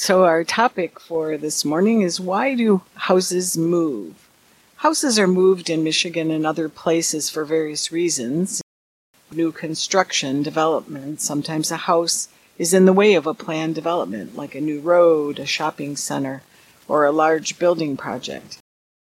So, our topic for this morning is why do houses move? Houses are moved in Michigan and other places for various reasons. New construction, development. Sometimes a house is in the way of a planned development, like a new road, a shopping center, or a large building project.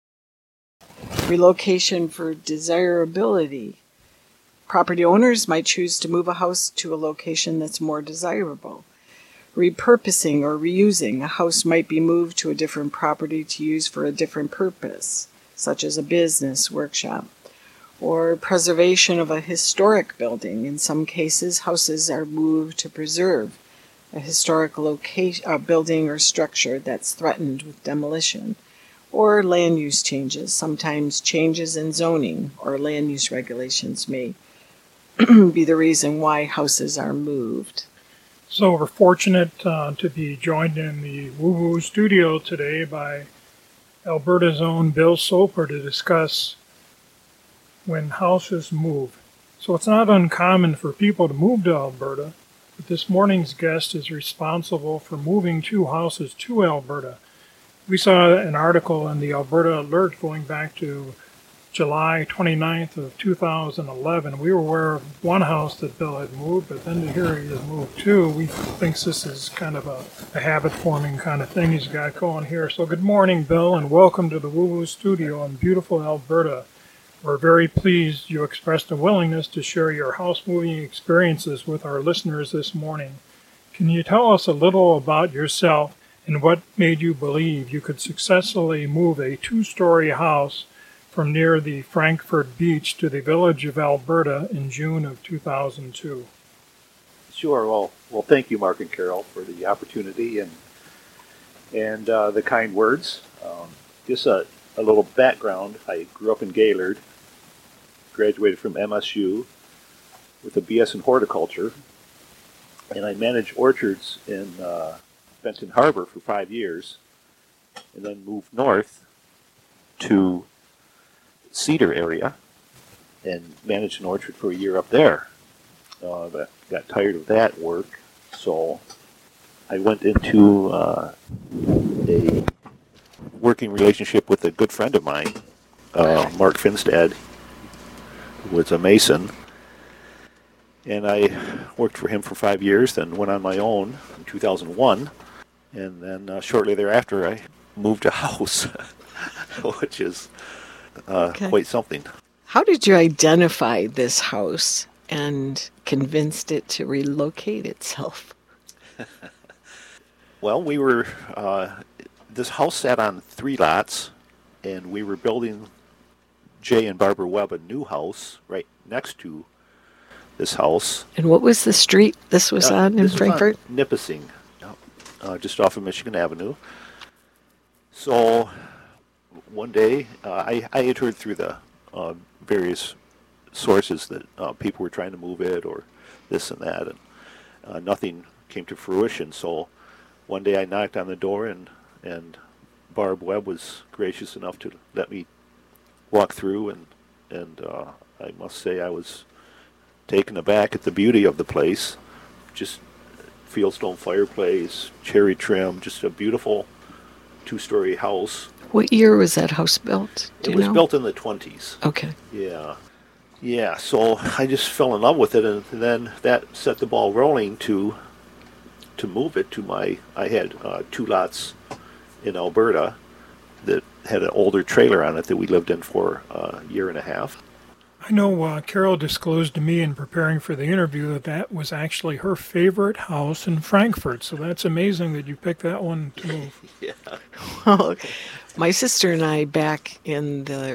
Relocation for desirability. Property owners might choose to move a house to a location that's more desirable. Repurposing or reusing. A house might be moved to a different property to use for a different purpose, such as a business, workshop. Or preservation of a historic building. In some cases, houses are moved to preserve a historic building or structure that's threatened with demolition. Or land use changes. Sometimes changes in zoning or land use regulations may be the reason why houses are moved. So we're fortunate to be joined in the Woo Woo studio today by Alberta's own Bill Soper to discuss when houses move. So it's not uncommon for people to move to Alberta, but this morning's guest is responsible for moving 2 houses to Alberta. We saw an article in the Alberta Alert going back to July 29th of 2011. We were aware of one house that Bill had moved, but then to hear he had moved 2, we think this is kind of a habit-forming kind of thing he's got going here. So good morning, Bill, and welcome to the Woo Woo studio in beautiful Alberta. We're very pleased you expressed a willingness to share your house-moving experiences with our listeners this morning. Can you tell us a little about yourself and what made you believe you could successfully move a 2-story house from near the Frankfurt beach to the village of Alberta in June of 2002? Sure. Well, thank you, Mark and Carol, for the opportunity and the kind words. Just a little background. I grew up in Gaylord, graduated from MSU with a BS in horticulture, and I managed orchards in Benton Harbor for 5 years, and then moved north to Cedar area and managed an orchard for a year up there. But got tired of that work, so I went into a working relationship with a good friend of mine, Mark Finstad, who was a mason, and I worked for him for 5 years, then went on my own in 2001, and then shortly thereafter I moved a house, which is quite something. How did you identify this house and convinced it to relocate itself? Well, we were, this house sat on 3 lots, and we were building Jay and Barbara Webb a new house right next to this house. And what was the street this was on in Frankfurt? On Nipissing, just off of Michigan Avenue. So one day, I had heard through the various sources that people were trying to move it or this and that, and nothing came to fruition. So one day I knocked on the door, and Barb Webb was gracious enough to let me walk through, and I must say I was taken aback at the beauty of the place. Just fieldstone fireplace, cherry trim, just a beautiful 2-story house. What year was that house built? It was built in the 20s. Okay. Yeah, so I just fell in love with it, and then that set the ball rolling to move it to I had 2 lots in Alberta that had an older trailer on it that we lived in for a year and a half. I know Carol disclosed to me in preparing for the interview that was actually her favorite house in Frankfurt, so that's amazing that you picked that one to move. Yeah. Well, my sister and I back in the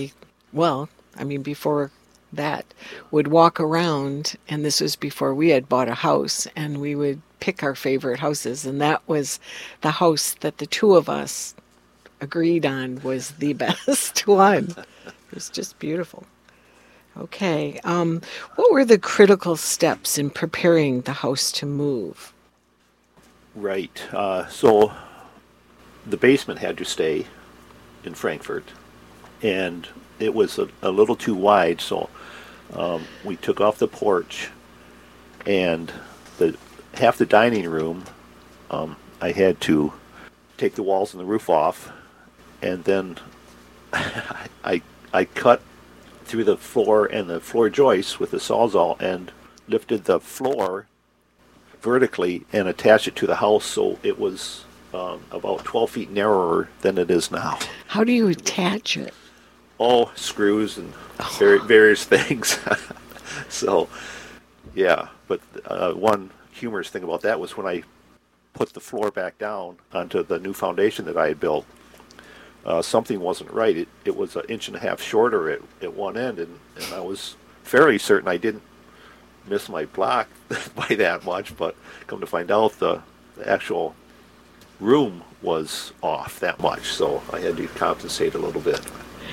before that, would walk around, and this was before we had bought a house, and we would pick our favorite houses, and that was the house that the 2 of us agreed on was the best one. It was just beautiful. Okay. What were the critical steps in preparing the house to move? Right. So the basement had to stay in Frankfurt, and it was a little too wide, so we took off the porch, and half the dining room I had to take the walls and the roof off, and then I cut through the floor and the floor joists with the Sawzall and lifted the floor vertically and attached it to the house, so it was about 12 feet narrower than it is now. How do you attach it? All screws and various things. So, yeah. But one humorous thing about that was when I put the floor back down onto the new foundation that I had built, something wasn't right. It was 1.5 inches shorter at one end, and I was fairly certain I didn't miss my block by that much, but come to find out the actual room was off that much, so I had to compensate a little bit.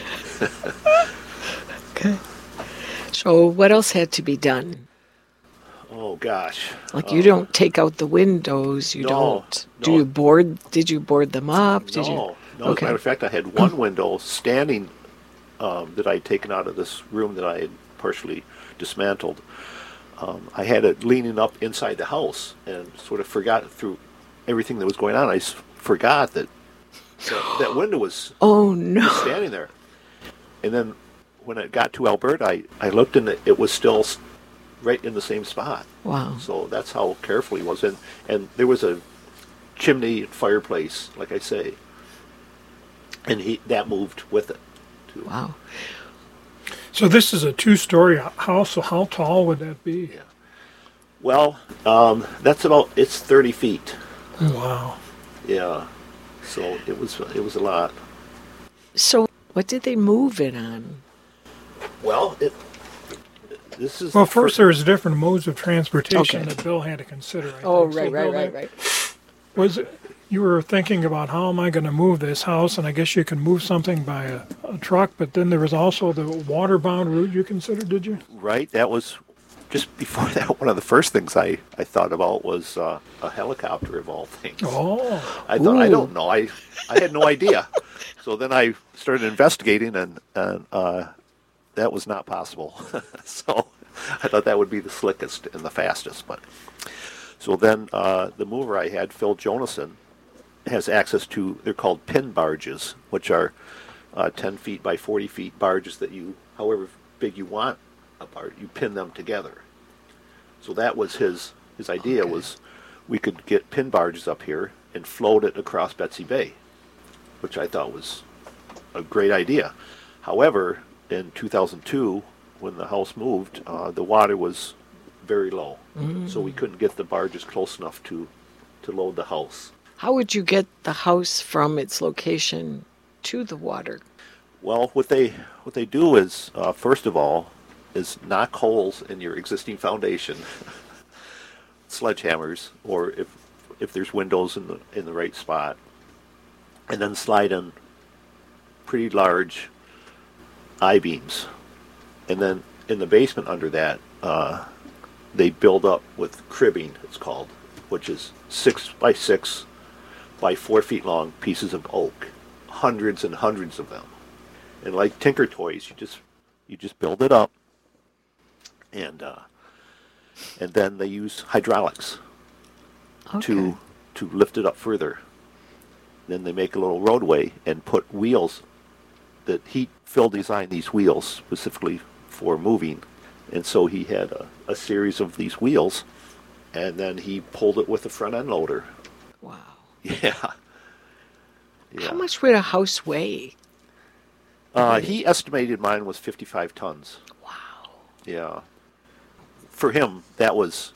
Okay. So what else had to be done? Oh gosh. Like you don't take out the windows, you No, don't. no. Do you board? Did you board them up? Did you? No. As a Okay. matter of fact, I had one window standing that I had taken out of this room that I had partially dismantled. I had it leaning up inside the house, and sort of forgot through everything that was going on. I forgot that that window was Oh no. standing there. And then when it got to Alberta, I looked, and it was still right in the same spot. Wow. So that's how careful he was. And there was a chimney and fireplace, like I say, and that moved with it too. Wow. So this is a 2-story house, so how tall would that be? Yeah. Well, it's 30 feet. Wow. Yeah. So it was a lot. So what did they move it on? Well, this is Well, first there's different modes of transportation Okay. that Bill had to consider. I Oh, think. So, right, Bill, right. Was it, you were thinking about how am I going to move this house, and I guess you can move something by a truck, but then there was also the waterbound route you considered, did you? right. That was just before that. One of the first things I thought about was a helicopter of all things. Oh, I thought, I Ooh. don't know. I had no idea. So then I started investigating, and that was not possible. So I thought that would be the slickest and the fastest. But so then the mover I had, Phil Jonason, has access to, they're called pin barges, which are 10 feet by 40 feet barges that you, however big you want a barge, you pin them together. So that was his idea. Okay. Was we could get pin barges up here and float it across Betsy Bay, which I thought was a great idea. However, in 2002, when the house moved, the water was very low, so we couldn't get the barges close enough to load the house. How would you get the house from its location to the water? Well, what they do is first of all is knock holes in your existing foundation, sledgehammers, or if there's windows in the right spot, and then slide in pretty large I-beams, and then in the basement under that they build up with cribbing, it's called, which is 6 by 6 by 4 feet long pieces of oak, hundreds and hundreds of them. And like Tinker Toys, you just build it up, and then they use hydraulics Okay. to lift it up further. Then they make a little roadway and put wheels that Phil designed these wheels specifically for moving, and so he had a series of these wheels, and then he pulled it with a front end loader. Wow. Yeah. Yeah. How much would a house weigh? He estimated mine was 55 tons. Wow. Yeah. For him, that was,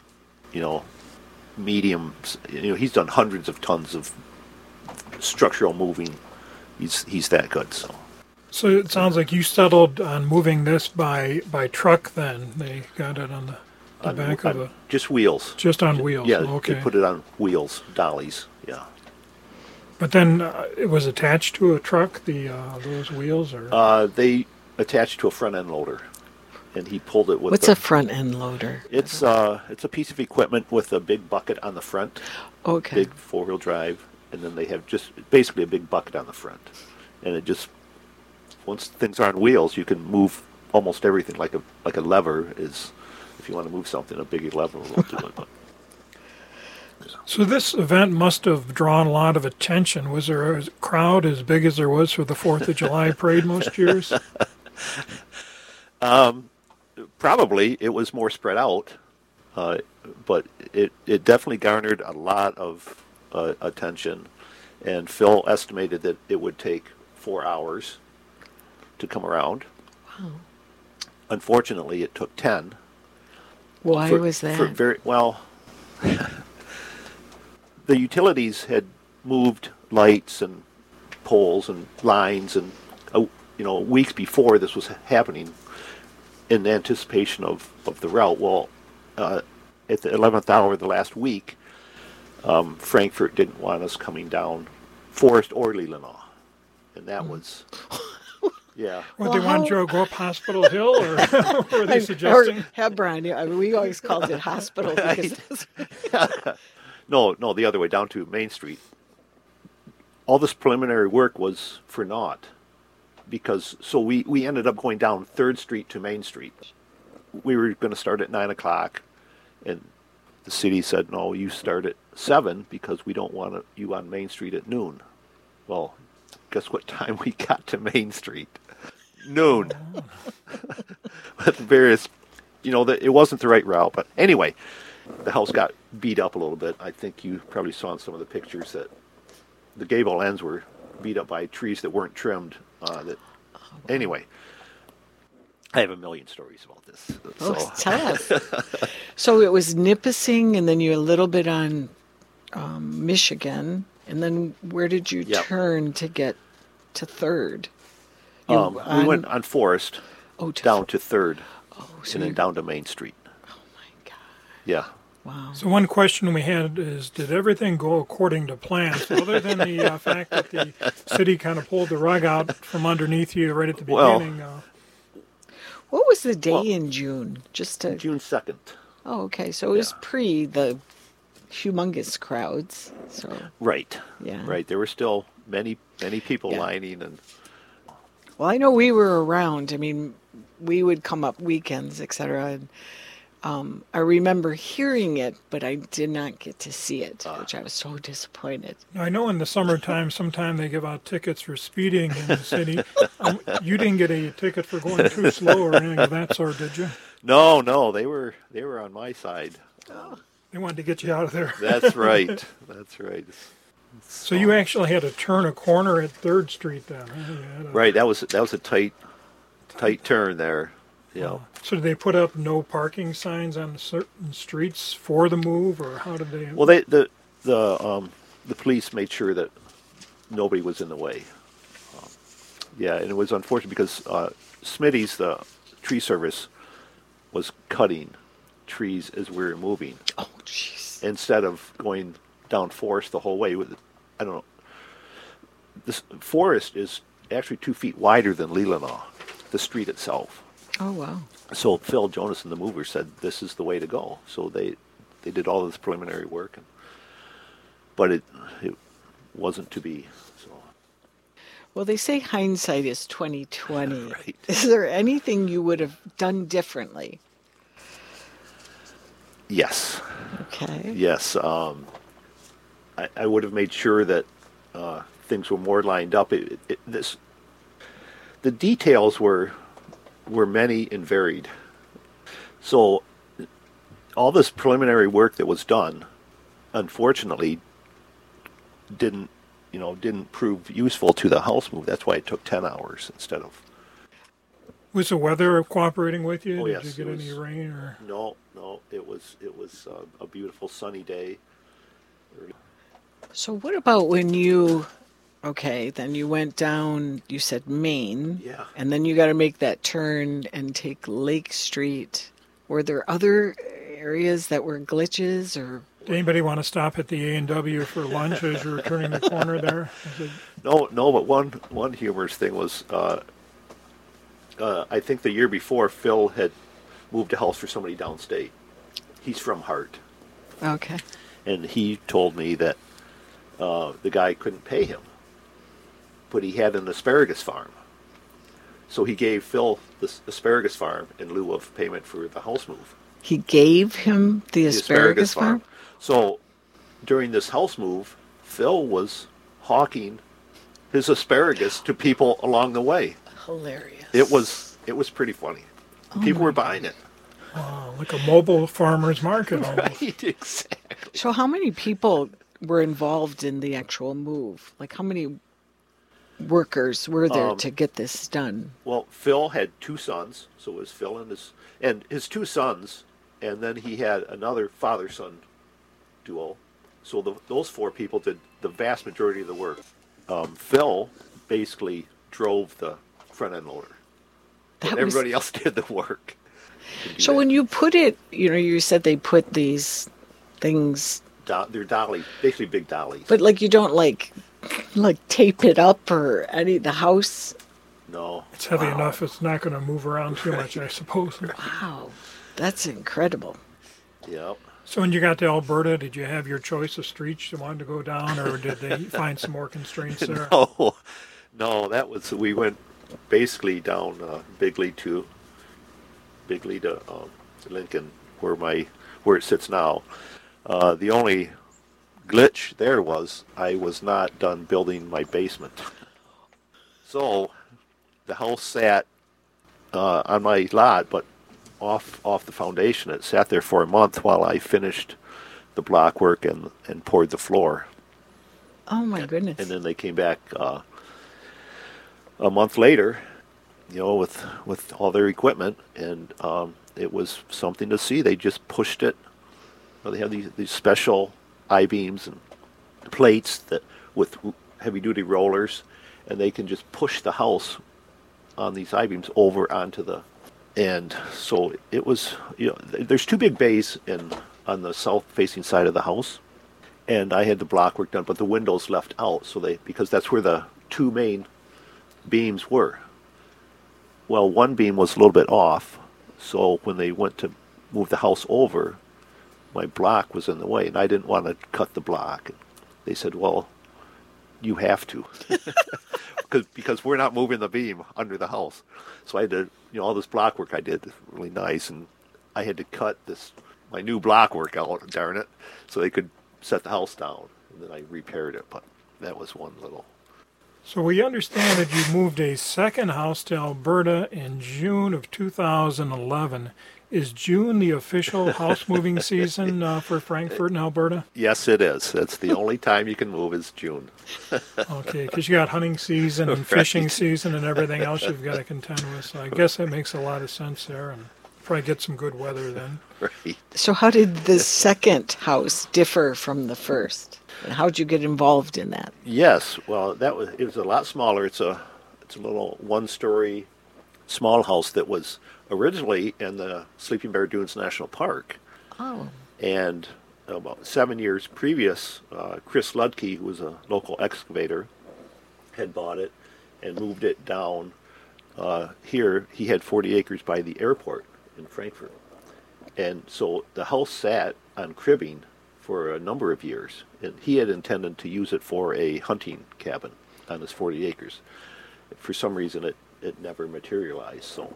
medium. He's done hundreds of tons of structural moving. He's that good. so it sounds like you settled on moving this by truck. Then they got it on the back of the just wheels. just on wheels. Yeah, Okay. they put it on wheels, dollies. Yeah. But then it was attached to a truck. Those wheels, or They attached to a front end loader, and he pulled it with. What's a front end loader? It's a piece of equipment with a big bucket on the front, Okay. big 4-wheel drive, and then they have just basically a big bucket on the front, and it just, once things are on wheels, you can move almost everything. Like a lever is, if you want to move something, a big lever will do it. But So this event must have drawn a lot of attention. Was there a crowd as big as there was for the 4th of July parade most years? Probably it was more spread out, but it definitely garnered a lot of attention. And Phil estimated that it would take 4 hours to come around. Wow. Unfortunately, it took 10. Why was that? The utilities had moved lights and poles and lines and weeks before this was happening in anticipation of the route. Well, at the 11th hour of the last week, Frankfurt didn't want us coming down Forest or Leelanau, and that was yeah. Would they want you to go up Hospital Hill, or what were they suggesting? Or Hebron. We always called it hospital because No, the other way, down to Main Street. All this preliminary work was for naught, because we ended up going down 3rd Street to Main Street. We were going to start at 9 o'clock, and the city said, no, you start at 7 because we don't want you on Main Street at noon. Well, guess what time we got to Main Street? Noon. With various, it wasn't the right route, but anyway, the house got beat up a little bit. I think you probably saw in some of the pictures that the gable ends were beat up by trees that weren't trimmed. Anyway, I have a million stories about this. Oh, tell us. So it was Nipissing, and then you a little bit on Michigan, and then where did you turn to get to 3rd? We went on Forest down to 3rd, and then down to Main Street. Oh my God! Yeah. Wow. So one question we had is, did everything go according to plan? So other than the fact that the city kind of pulled the rug out from underneath you right at the beginning. What was the day in June? June 2nd. Oh, okay. So it was pre the humongous crowds. So right. Yeah. Right. There were still many people lining, and well, I know we were around. I mean, we would come up weekends, etc. And I remember hearing it, but I did not get to see it, which I was so disappointed. I know in the summertime, sometimes they give out tickets for speeding in the city. You didn't get a ticket for going too slow or anything of that sort, did you? No, they were on my side. They wanted to get you out of there. That's right. That's right. So you actually had to turn a corner at 3rd Street then, huh? Right. That was a tight turn there. Yeah. So did they put up no parking signs on certain streets for the move, or how did they? Well, the police made sure that nobody was in the way. And it was unfortunate because Smitty's, the tree service, was cutting trees as we were moving. Oh, jeez. Instead of going down Forest the whole way. I don't know. This Forest is actually 2 feet wider than Leelanau, the street itself. Oh, wow. So Phil Jonas and the movers said this is the way to go. So they did all of this preliminary work, but it wasn't to be. So. Well, they say hindsight is 20/20. Right. Is there anything you would have done differently? Yes. Okay. Yes. I would have made sure that things were more lined up. The details were many and varied. So all this preliminary work that was done, unfortunately, didn't prove useful to the house move. That's why it took 10 hours instead of. Was the weather cooperating with you? Oh, Did yes, you get any rain or? No. It was a beautiful sunny day. So what about when then you went down, you said Main. Yeah. And then you got to make that turn and take Lake Street. Were there other areas that were glitches or? Did anybody want to stop at the A&W for lunch as you were turning the corner there? No, but one humorous thing was, I think the year before, Phil had moved a house for somebody downstate. He's from Hart. Okay. And he told me that the guy couldn't pay him, but he had an asparagus farm. So he gave Phil this asparagus farm in lieu of payment for the house move. He gave him the asparagus farm? So during this house move, Phil was hawking his asparagus to people along the way. Hilarious. It was pretty funny. People were buying it. Wow, like a mobile farmer's market almost. Right, exactly. So how many people were involved in the actual move? Like how many workers were there to get this done? Well, Phil had two sons, so it was Phil and his two sons, and then he had another father-son duo. So those four people did the vast majority of the work. Phil basically drove the front end loader. That But everybody else did the work. So when you put it, you said they put these things, They're dolly, basically big dollies. but like you don't like tape it up or the house. No. It's heavy enough, it's not going to move around too much, I suppose. Wow, that's incredible. Yeah. So when you got to Alberta, did you have your choice of streets you wanted to go down, or did they find some more constraints there? No, we went basically down Bigley to Lincoln, where it sits now. The only glitch there was I was not done building my basement. So the house sat on my lot, but off the foundation. It sat there for a month while I finished the block work and poured the floor. Oh my goodness. And then they came back a month later, with all their equipment, and it was something to see. They just pushed it. They have these special I-beams and plates that with heavy-duty rollers, and they can just push the house on these I-beams over onto the. And so it was. There's two big bays on the south-facing side of the house, and I had the block work done, but the windows left out, because that's where the two main beams were. Well, one beam was a little bit off, so when they went to move the house over, my block was in the way, and I didn't want to cut the block. They said, well, you have to, because we're not moving the beam under the house. So I had to, all this block work I did, really nice, and I had to cut my new block work out, darn it, so they could set the house down, and then I repaired it, but that was one little. So we understand that you moved a second house to Alberta in June of 2011. Is June the official house moving season for Frankfurt and Alberta? Yes, it is. That's the only time you can move is June. Okay, because you got hunting season and fishing season and everything else you've got to contend with. So I guess that makes a lot of sense there, and probably get some good weather then. Right. So how did the second house differ from the first? And how did you get involved in that? Yes, well, it was a lot smaller. It's a little one-story small house that was originally in the Sleeping Bear Dunes National Park. Oh. And about 7 years previous, Chris Ludke, who was a local excavator, had bought it and moved it down here. He had 40 acres by the airport in Frankfurt. And so the house sat on cribbing for a number of years. And he had intended to use it for a hunting cabin on his 40 acres. For some reason, it never materialized. So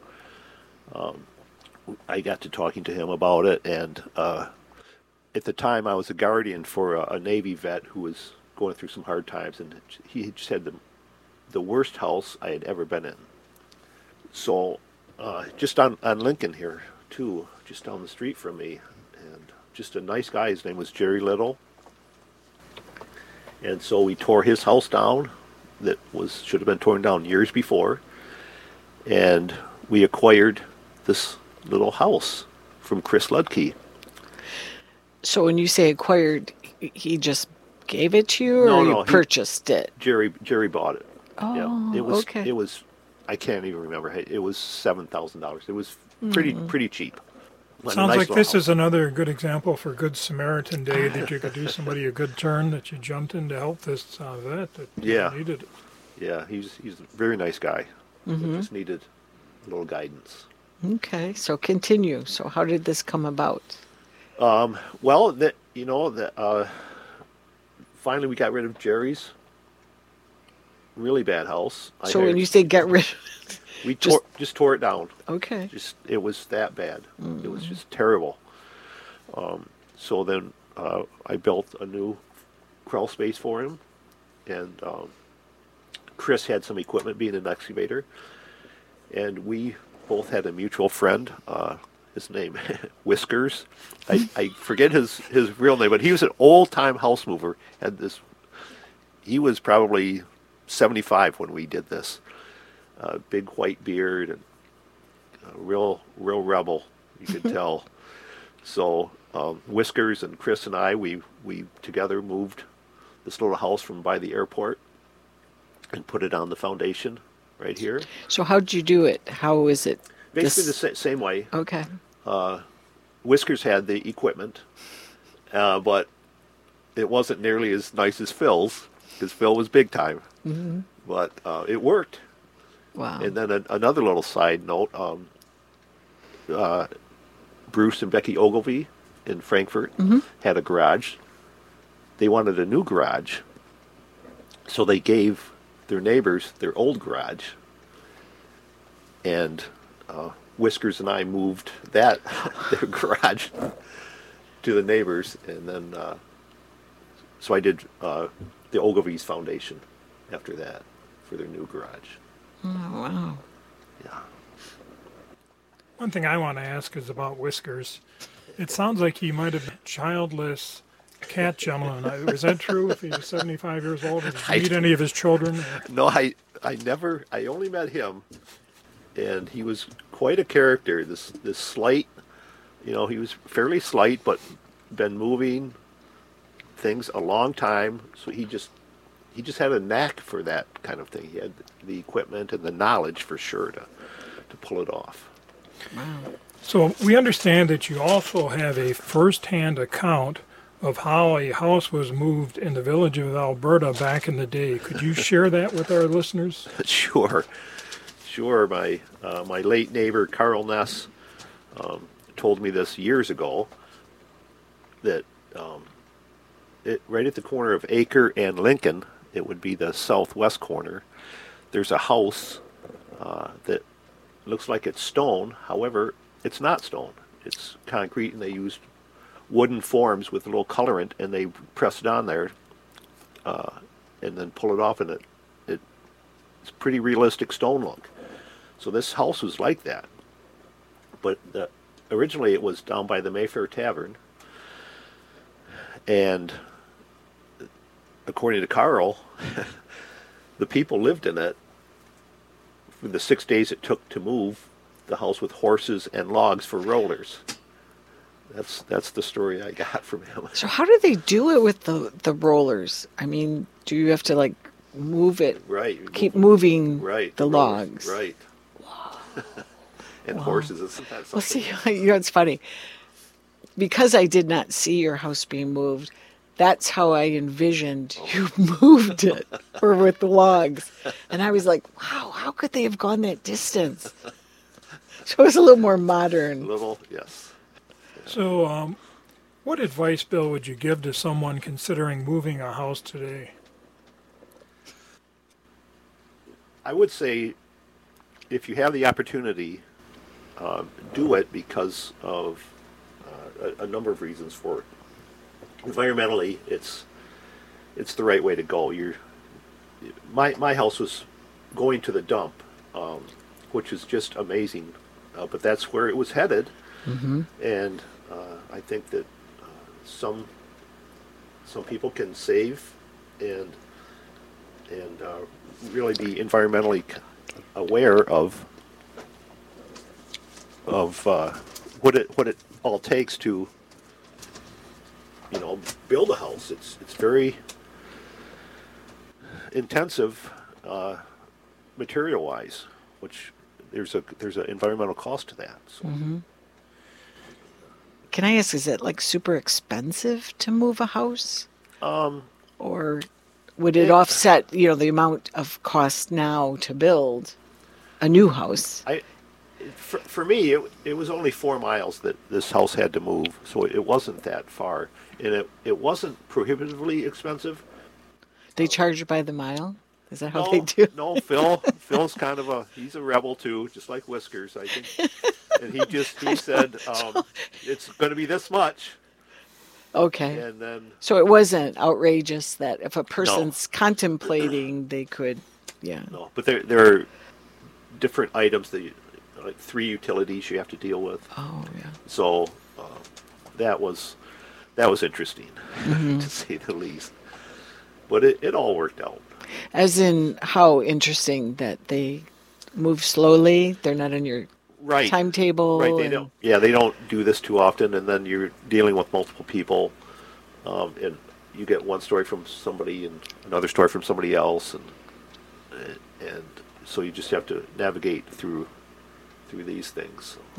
I got to talking to him about it, and at the time I was a guardian for a Navy vet who was going through some hard times, and he just had the worst house I had ever been in. So just on Lincoln here, too, just down the street from me, and just a nice guy. His name was Jerry Little. And so we tore his house down that should have been torn down years before, and we acquired this little house from Chris Ludke. So when you say acquired, he just gave it to you, or No, you purchased it? Jerry bought it. Oh, yeah. okay. It was, I can't even remember. It was $7,000. It was pretty cheap. Sounds Nice like little this house. is another good example for Good Samaritan Day, that you could do somebody a good turn, that you jumped in to help this vet that needed it. Yeah, he's a very nice guy. Mm-hmm. Just needed a little guidance. Okay, so continue. So how did this come about? Well, finally we got rid of Jerry's really bad house. So when you say get rid of we just tore it down. Okay. It was that bad. It was just terrible. So then I built a new crawl space for him, and Chris had some equipment being an excavator, and we both had a mutual friend. His name, Whiskers. I forget his real name, but he was an old-time house mover. He was probably 75 when we did this. Big white beard and a real rebel, you could tell. So Whiskers and Chris and I, we together moved this little house from by the airport and put it on the foundation right here. So how'd you do it? How is it? Basically the same way. Okay. Whiskers had the equipment, but it wasn't nearly as nice as Phil's, because Phil was big time. Mm-hmm. But it worked. Wow. And then another little side note, Bruce and Becky Ogilvy in Frankfurt had a garage. They wanted a new garage, so they gave their neighbors their old garage. And Whiskers and I moved their garage to the neighbors, and then so I did the Ogilvy's Foundation after that for their new garage. Oh, wow. Yeah. One thing I want to ask is about Whiskers. It sounds like he might have been a childless cat gentleman. Was that true? If he was 75 years old, did you meet any of his children? No, I only met him, and he was quite a character. This slight, he was fairly slight, but been moving things a long time. So he just had a knack for that kind of thing. He had the equipment and the knowledge for sure to pull it off. Wow. So we understand that you also have a first-hand account of how a house was moved in the village of Alberta back in the day. Could you share that with our listeners? Sure. My late neighbor Carl Ness told me this years ago, that right at the corner of Acre and Lincoln, it would be the southwest corner, there's a house that looks like it's stone. However, it's not stone. It's concrete, and they used wooden forms with a little colorant, and they press it on there and then pull it off, and it's pretty realistic stone look. So this house was like that. But originally it was down by the Mayfair Tavern, and according to Carl, the people lived in it for the 6 days it took to move the house with horses and logs for rollers. That's the story I got from him. So how do they do it with the rollers? I mean, do you have to move it? Right. Keep moving the rollers, logs. right. Wow. And wow. horses. Isn't that something? Well, see, it's funny. Because I did not see your house being moved, that's how I envisioned you moved it, or with the logs. And I was like, wow, how could they have gone that distance? So it was a little more modern. Yes. So what advice, Bill, would you give to someone considering moving a house today? I would say, if you have the opportunity, do it because of a number of reasons for it. Environmentally, it's the right way to go. My house was going to the dump, which is just amazing, but that's where it was headed. Mm-hmm. And I think that some people can save and really be environmentally aware of what it all takes to build a house. It's very intensive material wise, which there's an environmental cost to that. So. Mm-hmm. Can I ask, is it super expensive to move a house? Or would it offset, the amount of cost now to build a new house? For me, it was only 4 miles that this house had to move, so it wasn't that far, and it wasn't prohibitively expensive. They charge you by the mile? Is that how they do? No, Phil's kind of he's a rebel too, just like Whiskers, I think. And he said, it's going to be this much. Okay. And then, So it wasn't outrageous that if a person's contemplating, they could, yeah. no, but there are different items that like 3 utilities you have to deal with. Oh, yeah. So that was interesting Mm-hmm. to say the least. But it all worked out. As in, how interesting that they move slowly. They're not on your Right. timetable. Right. They and- don't. Yeah, they don't do this too often, and then you're dealing with multiple people, and you get one story from somebody and another story from somebody else, and so you just have to navigate through these things.